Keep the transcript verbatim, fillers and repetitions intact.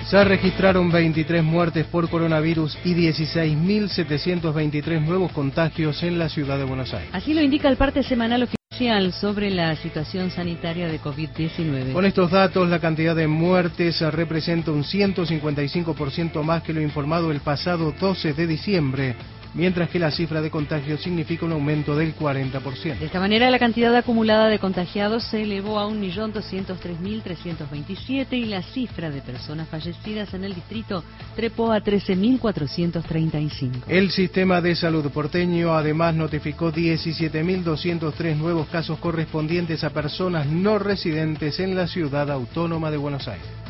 Se registraron veintitrés muertes por coronavirus y dieciséis mil setecientos veintitrés nuevos contagios en la ciudad de Buenos Aires. Así lo indica el parte semanal oficial sobre la situación sanitaria de COVID diecinueve. Con estos datos, la cantidad de muertes representa un ciento cincuenta y cinco por ciento más que lo informado el pasado doce de diciembre, mientras que la cifra de contagios significa un aumento del cuarenta por ciento. De esta manera, la cantidad acumulada de contagiados se elevó a un millón doscientos tres mil trescientos veintisiete y la cifra de personas fallecidas en el distrito trepó a trece mil cuatrocientos treinta y cinco. El sistema de salud porteño además notificó diecisiete mil doscientos tres nuevos casos correspondientes a personas no residentes en la ciudad autónoma de Buenos Aires.